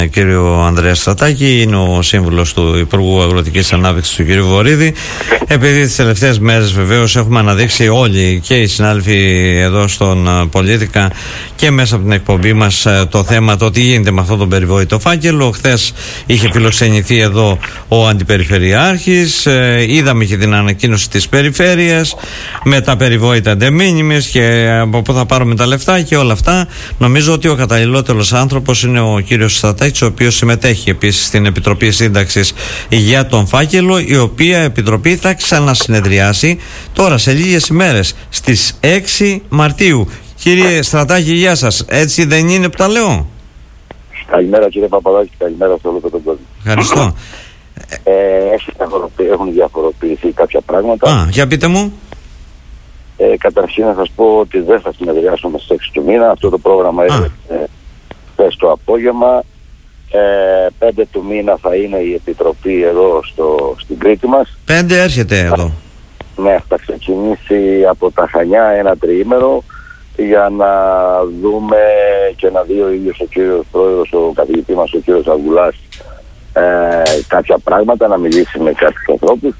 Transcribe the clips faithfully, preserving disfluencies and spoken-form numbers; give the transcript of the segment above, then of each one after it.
Κύριο Ανδρέα Στρατάκη, είναι ο σύμβουλος του Υπουργού Αγροτικής Ανάπτυξης του κ. Βορίδη. Επειδή τις τελευταίες μέρες βεβαίως έχουμε αναδείξει όλοι και οι συνάδελφοι εδώ στον Πολίτικα και μέσα από την εκπομπή μας το θέμα, το τι γίνεται με αυτόν τον περιβόητο φάκελο. Χθες είχε φιλοξενηθεί εδώ ο Αντιπεριφερειάρχης, είδαμε και την ανακοίνωση της Περιφέρειας με τα περιβόητα de minimis και από πού θα πάρουμε τα λεφτά και όλα αυτά. Νομίζω ότι ο καταλληλότερος άνθρωπος είναι ο κύριος Στρατάκης, ο οποίος συμμετέχει επίσης στην Επιτροπή Σύνταξης για τον φάκελο, η οποία επιτροπή θα ξανασυνεδριάσει τώρα σε λίγες ημέρες στις έξι Μαρτίου. Κύριε Στρατάκη, γεια σας. Έτσι δεν είναι που τα λέω? Καλημέρα κύριε Παπαδάκη, καλημέρα σε όλο τον κόσμο. Ευχαριστώ. Ε, έχουν διαφοροποιηθεί κάποια πράγματα. Α, για πείτε μου. Ε, καταρχήν να σας πω ότι δεν θα συνεδριάσουμε στις έξι του μήνα. Αυτό το πρόγραμμα είναι χθες το απόγευμα. Ε, πέντε του μήνα θα είναι η Επιτροπή εδώ στο, στην Κρήτη μας. Πέντε έρχεται εδώ. Ναι, θα ξεκινήσει από τα Χανιά ένα τριήμερο για να δούμε και να δει ο ίδιος ο κύριος πρόεδρος, ο καθηγητής μας, ο κύριος Αυγουλάς, ε, κάποια πράγματα, να μιλήσει με κάποιους ανθρώπους.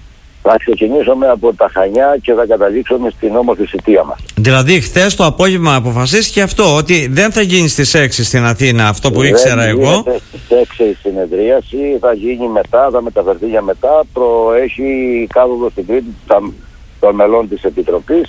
Θα ξεκινήσουμε από τα Χανιά και θα καταλήξουμε στην όμορφη Σιτία μας. Δηλαδή χθες το απόγευμα αποφασίστηκε αυτό, ότι δεν θα γίνει στις έξι στην Αθήνα, αυτό που δεν ήξερα εγώ. Στις έξι η συνεδρίαση, θα γίνει μετά, θα μεταφερθεί για μετά. Προέχει κάθοδο στην Κρήτη των μελών της Επιτροπής,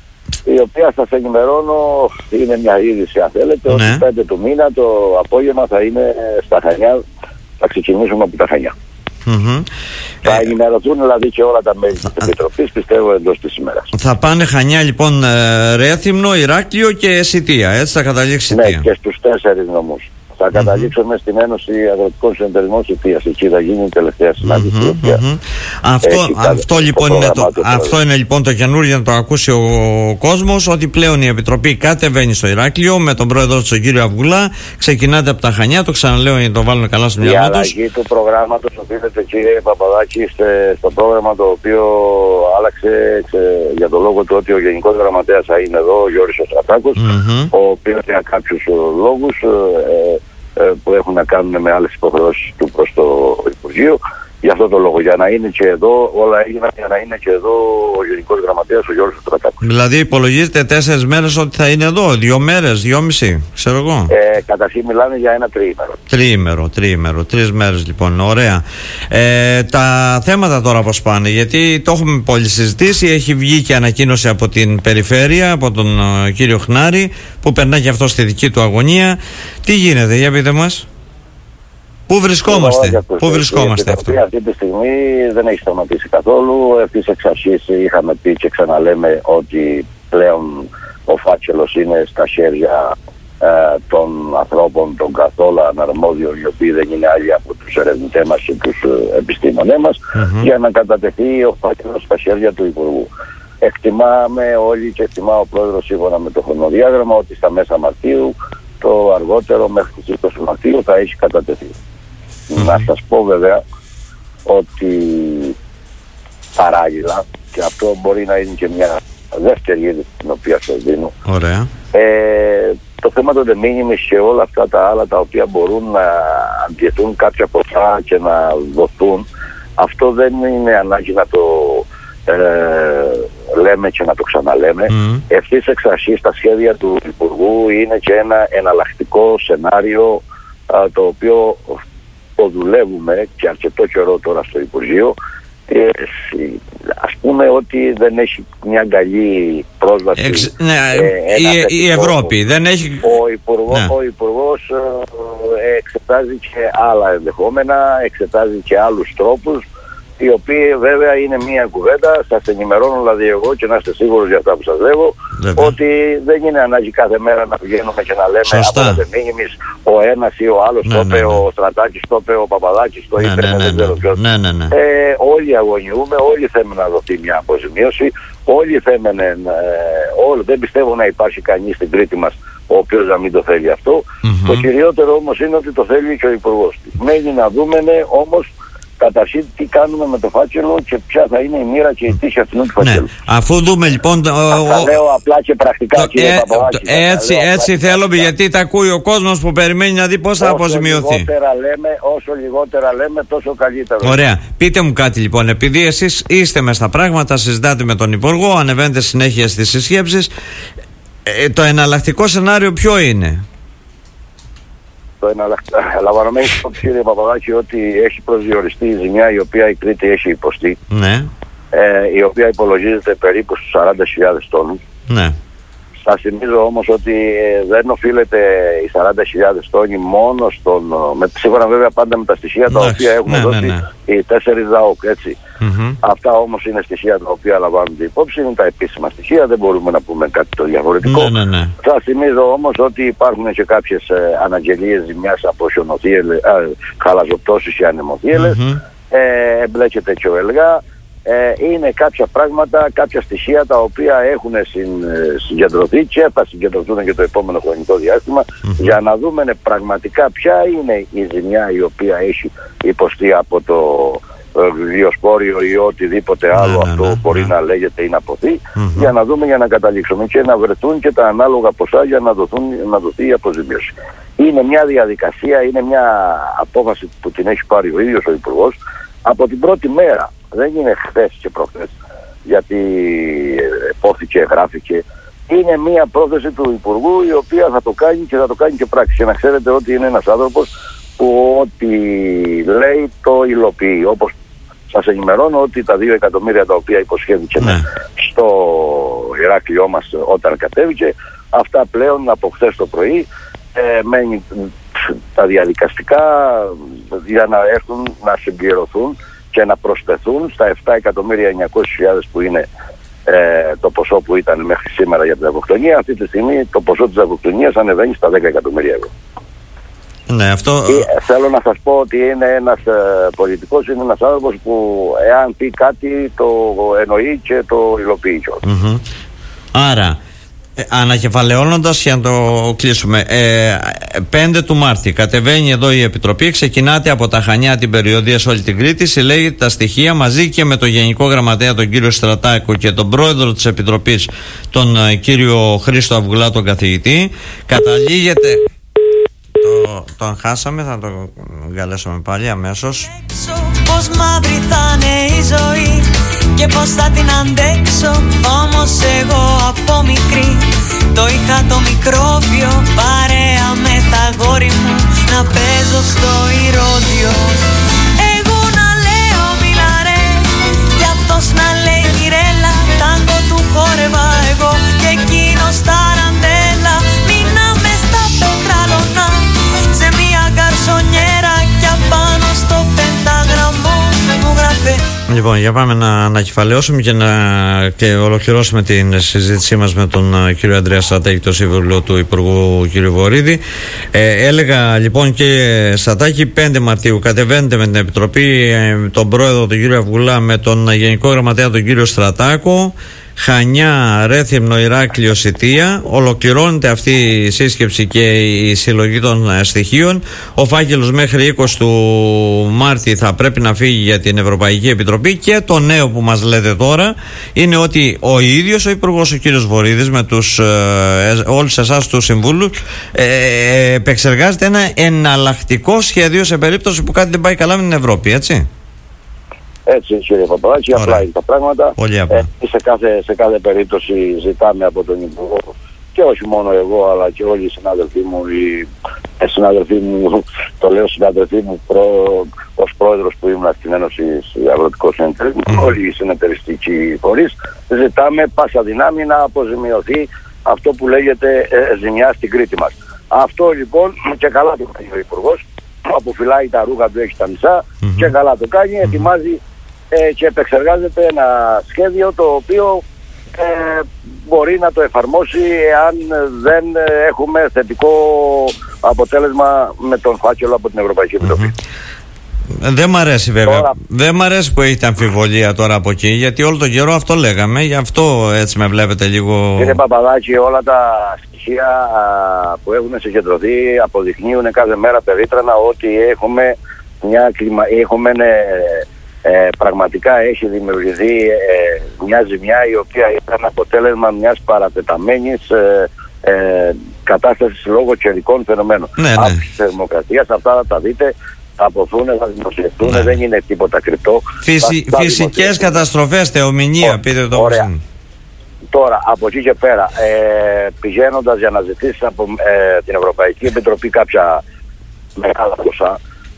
η οποία σας ενημερώνω, είναι μια είδηση αν θέλετε, ναι, ότι πέντε του μήνα το απόγευμα θα είναι στα Χανιά, θα ξεκινήσουμε από τα Χανιά. Mm-hmm. Θα ε, ενημερωθούν δηλαδή και όλα τα μέλη της Επιτροπής, πιστεύω, εντός της ημέρας. Θα πάνε Χανιά λοιπόν, ε, Ρέθυμνο, Ηράκλειο και Σιτία, έτσι θα καταλήξει Σιτία. Ναι, και στους τέσσερις νομούς. Θα mm-hmm. καταλήξουμε στην Ένωση Αγροτικών Συνεταιρισμών Σιτίας. Εκεί θα γίνει η τελευταία συνάντηση. Mm-hmm, mm-hmm. Αυτό, αυτό, λοιπόν είναι το, αυτό είναι λοιπόν το καινούργιο, να το ακούσει ο κόσμος, ότι πλέον η Επιτροπή κατεβαίνει στο Ηράκλειο με τον πρόεδρο του, τον κύριο Αυγουλά. Ξεκινάτε από τα Χανιά, το ξαναλέω για να το βάλουν καλά στο μυαλό τους. Η αλλαγή του προγράμματος οφείλεται, κύριε Παπαδάκη, στο πρόγραμμα το οποίο άλλαξε ξε, για το λόγο του ότι ο Γενικός Γραμματέας θα είναι εδώ, ο Γιώργος ο Στρατάκος, mm-hmm. ο οποίος για κάποιους λόγους ε, που έχουν να κάνουν με άλλες υποχρεώσεις του προς το Υπουργείο. Γι' αυτό το λόγο, για να είναι και εδώ, όλα έγιναν για να είναι και εδώ ο Γενικός Γραμματέας, ο Γιώργος Στρατάκος. Δηλαδή υπολογίζετε τέσσερις μέρες ότι θα είναι εδώ, δύο μέρες, δυόμιση, ξέρω εγώ. Ε, καταρχήν μιλάνε για ένα τριήμερο. Τριήμερο, τριήμερο, τρεις μέρες λοιπόν, ωραία. Ε, τα θέματα τώρα πώς πάνε, γιατί το έχουμε πολύ συζητήσει, έχει βγει και ανακοίνωση από την Περιφέρεια, από τον uh, κύριο Χνάρη, που περνάει και αυτό στη δική του αγωνία. Τι γίνεται, για πείτε μας. Πού βρισκόμαστε, πού βρισκόμαστε αυτό? Αυτή τη στιγμή δεν έχει σταματήσει καθόλου. Ευθύς εξ αρχής είχαμε πει και ξαναλέμε ότι πλέον ο φάκελος είναι στα χέρια ε, των ανθρώπων, των καθόλου αναρμόδιων, οι οποίοι δεν είναι άλλοι από τους ερευνητές μας και τους ε, επιστήμονές μας, mm-hmm. για να κατατεθεί ο φάκελος στα χέρια του Υπουργού. Εκτιμάμε όλοι και εκτιμά ο πρόεδρος σύμφωνα με το χρονοδιάγραμμα ότι στα μέσα Μαρτίου, το αργότερο μέχρι τις είκοσι Μαρτίου θα έχει κατατεθεί. Mm-hmm. Να σας πω βέβαια ότι παράλληλα, και αυτό μπορεί να είναι και μια δεύτερη είδη την οποία σας δίνω, ωραία. Ε, το θέμα των de minimis και όλα αυτά τα άλλα τα οποία μπορούν να αντιθούν κάποια ποσά και να δοθούν, αυτό δεν είναι ανάγκη να το ε, λέμε και να το ξαναλέμε. Mm. Ευθύς εξ αρχής στα σχέδια του Υπουργού είναι και ένα εναλλακτικό σενάριο α, το οποίο το δουλεύουμε και αρκετό καιρό τώρα στο Υπουργείο. Ε, ας πούμε ότι δεν έχει μια καλή πρόσβαση. Εξ, ναι, ε, η, η Ευρώπη δεν έχει. Ο Υπουργός, ναι. ο Υπουργός ε, εξετάζει και άλλα ενδεχόμενα, εξετάζει και άλλους τρόπους, οι οποίοι βέβαια είναι μία κουβέντα. Σας ενημερώνω δηλαδή εγώ, και να είστε σίγουροι για αυτά που σας λέγω, βέβαια, ότι δεν είναι ανάγκη κάθε μέρα να βγαίνουμε και να λέμε από τα de minimis ο ένας ή ο άλλος, ναι, το είπε, ναι, ναι, ο Στρατάκης, το είπε ο Παπαδάκης, το, ναι, είπε, ναι, ναι, δεν ξέρω ποιος. Ναι, ναι, ναι. Ε, όλοι αγωνιούμε, όλοι θέλουμε να δοθεί μια αποζημίωση, όλοι θέλουμε, ε, όλοι, δεν πιστεύω να υπάρχει κανείς στην Κρήτη μας ο οποίος να μην το θέλει αυτό. Mm-hmm. Το κυριότερο όμως είναι ότι το θέλει και ο Υπουργός. Μένει να δούμε, ναι, όμως Καταρχήν, τι κάνουμε με το φάκελο και ποια θα είναι η μοίρα και η τύχη αυτού του φάκελου. Ναι. Αφού δούμε λοιπόν. Τα λέω απλά και πρακτικά, το, κύριε ε, Παπαδάκη. το, έτσι έτσι θέλουμε, γιατί τα ακούει ο κόσμος που περιμένει να δει πώς θα αποζημιωθεί. Όσο λιγότερα λέμε, όσο λιγότερα λέμε, τόσο καλύτερο. Ωραία. Πείτε μου κάτι λοιπόν, επειδή εσείς είστε μες στα πράγματα, συζητάτε με τον Υπουργό, ανεβαίνετε συνέχεια στις συσκέψεις, ε, το εναλλακτικό σενάριο ποιο είναι? Το λαμβανωμένο υπόψη, κύριε Παπαδάκη, ότι έχει προσδιοριστεί η ζημιά η οποία η Κρήτη έχει υποστεί, ναι. ε, η οποία υπολογίζεται περίπου στους σαράντα χιλιάδες τόνους. Ναι. Σας θυμίζω όμως ότι ε, δεν οφείλεται οι σαράντα χιλιάδες τόνοι μόνο στον, με, σύμφωνα βέβαια πάντα με τα στοιχεία τα ναι, οποία έχουν ναι, δώσει ναι, ναι. οι τέσσερις ΔΑΟΚ, έτσι. Mm-hmm. Αυτά όμως είναι στοιχεία τα οποία λαμβάνονται υπόψη, είναι τα επίσημα στοιχεία, δεν μπορούμε να πούμε κάτι το διαφορετικό. Ναι, ναι, ναι. Σας θυμίζω όμως ότι υπάρχουν και κάποιες ε, αναγγελίες ζημιάς από χιονοθύελες, ε, χαλαζοπτώσεις και ανεμοθύελες, mm-hmm. ε, εμπλέκεται και ο ΕΛΓΑ. Ε, είναι κάποια πράγματα, κάποια στοιχεία τα οποία έχουν συν, συγκεντρωθεί και θα συγκεντρωθούν και το επόμενο χρονικό διάστημα mm-hmm. για να δούμε πραγματικά ποια είναι η ζημιά η οποία έχει υποστεί από το βιοσπόριο ή οτιδήποτε άλλο ναι, αυτό ναι, μπορεί ναι. να λέγεται ή να ποθεί mm-hmm. για να δούμε, για να καταλήξουμε και να βρεθούν και τα ανάλογα ποσά για να, δοθούν, να δοθεί η αποζημίωση. Είναι μια διαδικασία, είναι μια απόφαση που την έχει πάρει ο ίδιος ο Υπουργός από την πρώτη μέρα. Δεν είναι χθες και προχθές, γιατί υπόθηκε, γράφηκε. Είναι μια πρόθεση του Υπουργού η οποία θα το κάνει και θα το κάνει και πράξη. Και να ξέρετε ότι είναι ένας άνθρωπος που ό,τι λέει το υλοποιεί. Όπως σας ενημερώνω ότι τα δύο εκατομμύρια τα οποία υποσχέθηκε ναι. στο Ηράκλειό μας όταν κατέβηκε, αυτά πλέον από χθες το πρωί ε, μένει τα διαδικαστικά για να έρθουν να συμπληρωθούν και να προσθεθούν στα επτά εκατομμύρια εννιακόσιες χιλιάδες που είναι ε, το ποσό που ήταν μέχρι σήμερα για την αυτοκτονία. Αυτή τη στιγμή το ποσό της αυτοκτονίας ανεβαίνει στα δέκα εκατομμύρια ευρώ. Ναι, αυτό... Και θέλω να σας πω ότι είναι ένας ε, πολιτικός, είναι ένας άνθρωπος που εάν πει κάτι το εννοεί και το υλοποιεί κιόλας. Mm-hmm. Άρα, ε, ανακεφαλαιώνοντας για να το κλείσουμε, ε, πέντε του Μάρτη κατεβαίνει εδώ η Επιτροπή, ξεκινάτε από τα Χανιά την περιοδία σε όλη την Κρήτη, συλλέγετε τα στοιχεία μαζί και με τον Γενικό Γραμματέα τον κύριο Στρατάκο και τον Πρόεδρο της Επιτροπής τον ε, κύριο Χρήστο Αυγουλά, τον καθηγητή. Καταλήγετε... Το, τον χάσαμε, θα το καλέσουμε πάλι αμέσως. Πως μαύρη θα είναι η ζωή και πως θα την αντέξω. Όμως εγώ από μικρή το είχα το μικρόβιο, παρέα με τα γόρι μου να παίζω στο ηρώδιο. Εγώ να λέω μιλαρέ κι αυτός να λέει μιρέλα, τάγκο του χόρευα εγώ και εκείνος τα ραντέλα. Μείναμε στα πετράλωνα σε μια καρσονιέρα κι απάνω στο πεντάγραμμο μου γράφε. Λοιπόν, για πάμε να ανακεφαλαιώσουμε και να και ολοκληρώσουμε την συζήτησή μας με τον uh, κύριο Ανδρέα Στρατάκη, το σύμβουλο του Υπουργού κύριο Βορίδη. Ε, έλεγα λοιπόν, κύριε Στρατάκη, πέντε Μαρτίου κατεβαίνετε με την Επιτροπή, ε, τον Πρόεδρο τον κύριο Αυγουλά, με τον Γενικό Γραμματέα τον κύριο Στρατάκο, Χανιά, Ρέθυμνο, Ηράκλειο, Σιτία. Ολοκληρώνεται αυτή η σύσκεψη και η συλλογή των στοιχείων. Ο φάκελος μέχρι είκοσι του Μάρτη θα πρέπει να φύγει για την Ευρωπαϊκή Επιτροπή. Και το νέο που μας λέτε τώρα είναι ότι ο ίδιος ο Υπουργός, ο κύριος Βορίδης, με τους, ε, όλους εσάς τους συμβούλους, ε, επεξεργάζεται ένα εναλλακτικό σχέδιο σε περίπτωση που κάτι δεν πάει καλά με την Ευρώπη, έτσι. Έτσι, κύριε Παπαδάκη, απλά είναι τα πράγματα. Ε, σε, κάθε, σε κάθε περίπτωση ζητάμε από τον Υπουργό, και όχι μόνο εγώ, αλλά και όλοι οι συνάδελφοί μου, οι ε, συνάδελφοί μου, το λέω συνάδελφοί μου, προ, ως πρόεδρος που ήμουν στην Ένωση Αγροτικών Συνεταιρισμών, mm. όλοι οι συνεταιριστικοί φορείς, ζητάμε πάσα δυνάμει να αποζημιωθεί αυτό που λέγεται ε, ζημιά στην Κρήτη μας. Αυτό λοιπόν, και καλά το κάνει ο Υπουργός, αποφυλάει τα ρούχα του, έχει τα μισά, mm-hmm. και καλά το κάνει, ετοιμάζει ε, και επεξεργάζεται ένα σχέδιο το οποίο ε, μπορεί να το εφαρμόσει εάν δεν έχουμε θετικό αποτέλεσμα με τον φάκελο από την Ευρωπαϊκή Επιτροπή. Mm-hmm. Δεν μ' αρέσει βέβαια. Τώρα... Δεν μ' αρέσει που έχετε αμφιβολία τώρα από εκεί, γιατί όλο τον καιρό αυτό λέγαμε, γι' αυτό έτσι με βλέπετε λίγο... Κύριε Παπαδάκη, όλα τα στοιχεία που έχουν συγκεντρωθεί αποδεικνύουν κάθε μέρα περίτρανα ότι έχουμε μια κλιμα... έχουμε, ε, ε, πραγματικά έχει δημιουργηθεί ε, μια ζημιά η οποία ήταν αποτέλεσμα μιας παρατεταμένης ε, ε, κατάστασης λόγω καιρικών φαινομένων. Ναι, ναι. Αύξηση θερμοκρασίας, αυτά θα τα δείτε, θα αποθούν, θα δημοσιευτούν, ναι. Δεν είναι τίποτα κρυπτό. Φυσι... Φυσικές καταστροφές, θεομηνία, πείτε το. Ωραία. Τώρα, από εκεί και πέρα, ε, πηγαίνοντας για να ζητήσεις από ε, την Ευρωπαϊκή Επιτροπή κάποια μεγάλα ποσά,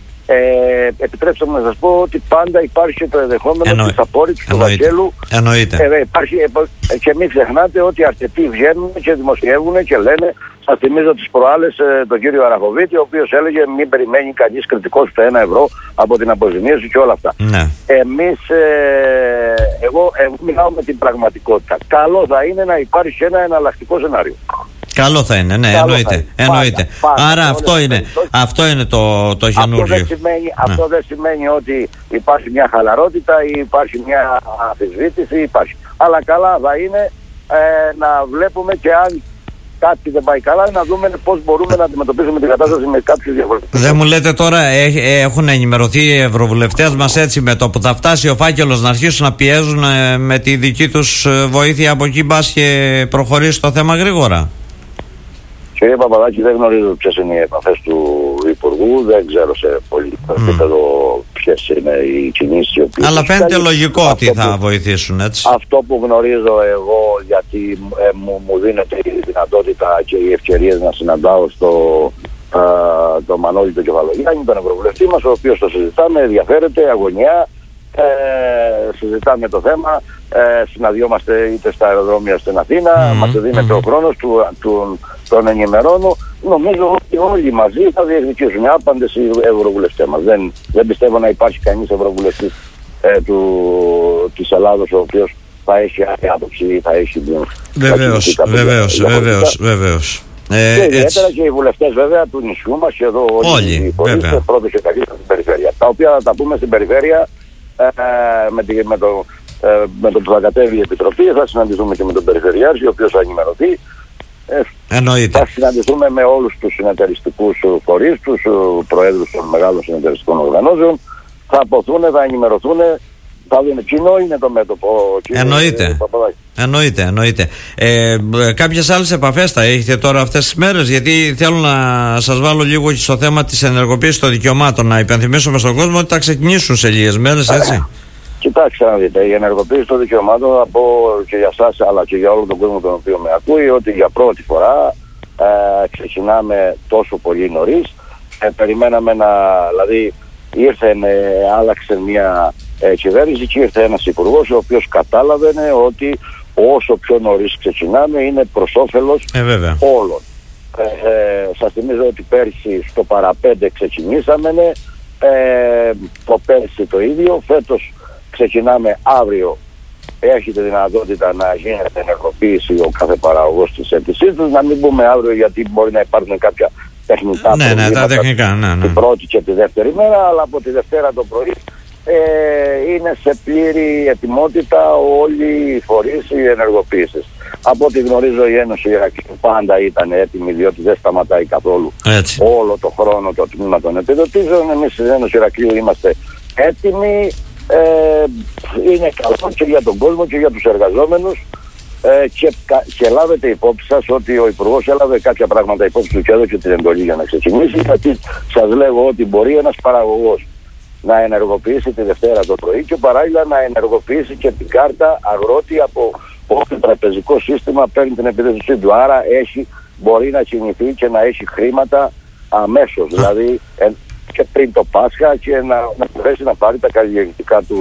ε, επιτρέψτε μου να σας πω ότι πάντα υπάρχει το ενδεχόμενο Εννο... της απόρριψης του Βαγγέλου. Εννοείται. Ε, υπάρχει, ε, και μην ξεχνάτε ότι αρκετοί βγαίνουν και δημοσιεύουν και λένε, σας θυμίζω τις προάλλες ε, τον κύριο Αραχοβίτη, ο οποίος έλεγε μην περιμένει κανείς κριτικός ούτε ένα ευρώ από την αποζημίωση και όλα αυτά. Ναι. Εμείς, ε, εγώ, εγώ μιλάω με την πραγματικότητα. Καλό θα είναι να υπάρχει ένα εναλλακτικό σενάριο. Καλό θα είναι, ναι, Καλό εννοείται. είναι. εννοείται. Πάντα, πάντα, Άρα αυτό είναι, αυτό είναι το, το καινούργιο. Αυτό, δεν σημαίνει, ναι. αυτό δεν σημαίνει ότι υπάρχει μια χαλαρότητα ή υπάρχει μια αμφισβήτηση, υπάρχει. Αλλά καλά θα είναι ε, να βλέπουμε και αν κάτι δεν πάει καλά, να δούμε πώς μπορούμε να αντιμετωπίσουμε την κατάσταση με κάποιους διαφορετικούς. Δεν μου λέτε τώρα, έχουν ενημερωθεί οι ευρωβουλευτές μας έτσι με το που θα φτάσει ο φάκελος να αρχίσουν να πιέζουν με τη δική τους βοήθεια από εκεί, μπας και προχωρήσει το θέμα γρήγορα? Κύριε Παπαδάκη, δεν γνωρίζω ποιες είναι οι επαφές του Υπουργού, δεν ξέρω σε πολιτικό επίπεδο mm. ποιες είναι οι κινήσεις οι οποίες... Αλλά φαίνεται κάνει. λογικό αυτό ότι θα που, βοηθήσουν, έτσι. Αυτό που γνωρίζω εγώ, γιατί ε, μου, μου δίνεται η δυνατότητα και οι ευκαιρίες να συναντάω στο α, το Μανώλη τον Κεφαλογιάννη, τον Ευρωβουλευτή μας, ο οποίος το συζητάμε, ενδιαφέρεται, αγωνιά, ε, συζητάμε το θέμα, ε, συναντιόμαστε είτε στα αεροδρόμια στην Αθήνα, mm. μας δίνεται mm. ο χρόνος του, του τον ενημερώνω. Νομίζω ότι όλοι μαζί θα διεκδικήσουν άπαντες οι ευρωβουλευτές μας. Δεν, δεν πιστεύω να υπάρχει κανείς ευρωβουλευτής ε, του, της Ελλάδος ο οποίος θα έχει άλλη άποψη ή θα έχει... Βεβαίως, βεβαίως, βεβαίως, βεβαίως. Ε, και ιδιαίτερα έτσι. Και οι βουλευτές βέβαια του νησιού μας και εδώ όλοι οι πολίτες πρώτος και καλύτερα στην περιφέρεια. Τα οποία θα τα πούμε στην περιφέρεια ε, με, τη, με, το, ε, με το που θα κατέβει η Επιτροπή, θα συναντηθούμε και με τον Περιφερειάρχη ο οποίος θα ενημερωθεί. Εννοείται. Θα συναντηθούμε με όλους τους συνεταιριστικούς φορείς, τους προέδρους των μεγάλων συνεταιριστικών οργανώσεων. Θα αποθούν, θα ενημερωθούν, θα δουν. Κοινό είναι το μέτωπο. Εννοείται. Εννοείται, εννοείται. Ε, κάποιες άλλες επαφές θα έχετε τώρα αυτές τις μέρες? Γιατί θέλω να σας βάλω λίγο στο θέμα της ενεργοποίησης των δικαιωμάτων. Να υπενθυμίσουμε στον κόσμο ότι θα ξεκινήσουν σε λίγες μέρες, έτσι. Κοιτάξτε να δείτε, η ενεργοποίηση των δικαιωμάτων θα πω και για σας αλλά και για όλο τον κόσμο τον οποίο με ακούει, ότι για πρώτη φορά ε, ξεκινάμε τόσο πολύ νωρίς. Ε, περιμέναμε να, δηλαδή ήρθε, ε, άλλαξε μια ε, κυβέρνηση και ήρθε ένας υπουργός ο οποίος κατάλαβε ότι όσο πιο νωρίς ξεκινάμε είναι προς όφελος ε, όλων. Ε, ε, σας θυμίζω ότι πέρσι στο παραπέντε ξεκινήσαμε, ε, το πέρσι το ίδιο, φέτος ξεκινάμε αύριο. Έχετε δυνατότητα να γίνεται ενεργοποίηση ο κάθε παραγωγός της αίτησής τους. Να μην πούμε αύριο γιατί μπορεί να υπάρχουν κάποια τεχνικά ναι, προβλήματα ναι, τα τεχνικά, ναι, ναι. την πρώτη και τη δεύτερη μέρα, αλλά από τη Δευτέρα το πρωί ε, είναι σε πλήρη ετοιμότητα όλοι οι φορείς οι ενεργοποίησεις. Από ό,τι γνωρίζω η Ένωση Ηρακλείου πάντα ήταν έτοιμη, διότι δεν σταματάει καθόλου έτσι. Όλο το χρόνο το τμήμα των επιδοτήσεων. Εμείς στην Ένωση Ηρακλείου είμαστε έτοιμοι. Ε, είναι καλό και για τον κόσμο και για τους εργαζόμενους ε, και, και λάβετε υπόψη σας ότι ο Υπουργός έλαβε κάποια πράγματα υπόψη του και έδωσε την εντολή για να ξεκινήσει, γιατί σας λέγω ότι μπορεί ένας παραγωγός να ενεργοποιήσει τη Δευτέρα το πρωί και παράλληλα να ενεργοποιήσει και την κάρτα αγρότη από όποιο τραπεζικό σύστημα παίρνει την επιδότησή του. Άρα έχει, μπορεί να κινηθεί και να έχει χρήματα αμέσως, δηλαδή ε, και πριν το Πάσχα και να, να μπορέσει να πάρει τα καλλιεργητικά του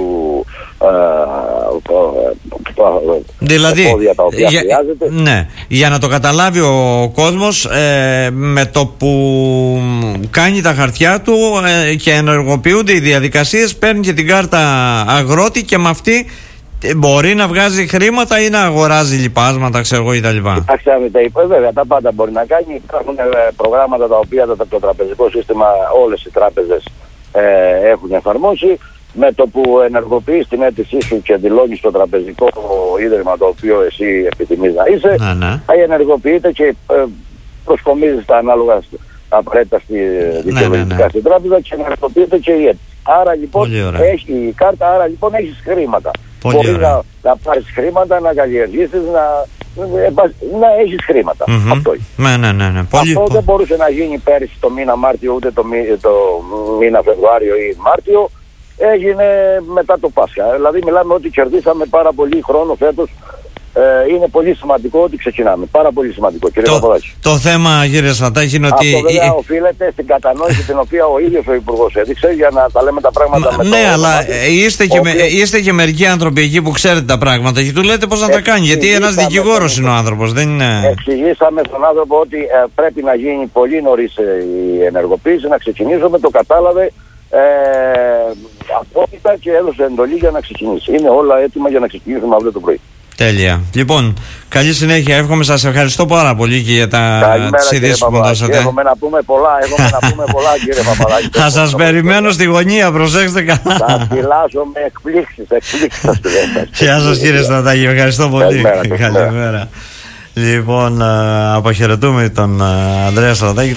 ε, δηλαδή, πόδια τα οποία για, χρειάζεται. Ναι, για να το καταλάβει ο κόσμος, ε, με το που κάνει τα χαρτιά του ε, και ενεργοποιούνται οι διαδικασίες, παίρνει και την κάρτα αγρότη και με αυτή μπορεί να βγάζει χρήματα ή να αγοράζει λιπάσματα, ξέρω εγώ, κτλ. Κοιτάξτε, βέβαια τα πάντα μπορεί να κάνει. Υπάρχουν προγράμματα τα οποία το, το τραπεζικό σύστημα όλες οι τράπεζες ε, έχουν εφαρμόσει. Με το που ενεργοποιείς την αίτησή σου και δηλώνεις το τραπεζικό ίδρυμα το οποίο εσύ επιθυμείς να είσαι, να, ναι. θα ενεργοποιείται και ε, προσκομίζεις τα ανάλογα απαραίτητα στη δικαιολογικά ναι, ναι. στην τράπεζα και να χρησιμοποιείται και η αίτηση. Άρα λοιπόν έχει η κάρτα, άρα λοιπόν έχεις χρήματα. Πολύ Μπορεί ωραία. να, να πάρεις χρήματα, να καλλιεργήσεις, να, να έχεις χρήματα. Mm-hmm. Αυτό είναι. Ναι, ναι, ναι, ναι. Πολύ, Αυτό πο... δεν μπορούσε να γίνει πέρυσι το μήνα Μάρτιο, ούτε το, μη, το μήνα Φεβρουάριο ή Μάρτιο. Έγινε μετά το Πάσχα. Δηλαδή μιλάμε ότι κερδίσαμε πάρα πολύ χρόνο φέτος. Ε, είναι πολύ σημαντικό ότι ξεκινάμε. Πάρα πολύ σημαντικό, κύριε Παπαδάκη. Το, το θέμα, κύριε Σατάκη, είναι ότι. Αυτό βέβαια οφείλεται στην κατανόηση την οποία ο ίδιος ο Υπουργός έδειξε για να τα λέμε τα πράγματα. Μα, με ναι, το αλλά μάτι, είστε, και οποίο... με, είστε και μερικοί άνθρωποι εκεί που ξέρετε τα πράγματα και του λέτε πώς να τα κάνει. Γιατί ένας δικηγόρος είναι ο άνθρωπος, δεν είναι. Εξηγήσαμε στον άνθρωπο ότι ε, πρέπει να γίνει πολύ νωρίς ε, η ενεργοποίηση, να ξεκινήσουμε. Το κατάλαβε. Ε, απόφυτα και έδωσε εντολή για να ξεκινήσει. Είναι όλα έτοιμα για να ξεκινήσουμε αύριο το πρωί. Τέλεια. Λοιπόν, καλή συνέχεια. Εύχομαι, σας ευχαριστώ πάρα πολύ και για τις ειδήσεις που μου δώσατε. Έχουμε να πούμε πολλά, έχουμε να πούμε πολλά, κύριε Παπαδάκη. Θα σας περιμένω στη γωνία, προσέξτε καλά. Θα φυλάσω με εκπλήξεις, εκπλήξεις θα σου λέω. Γεια σας, κύριε Στρατάκη, ευχαριστώ πολύ. Καλημέρα. Λοιπόν, αποχαιρετούμε τον Ανδρέα Στρατάκη.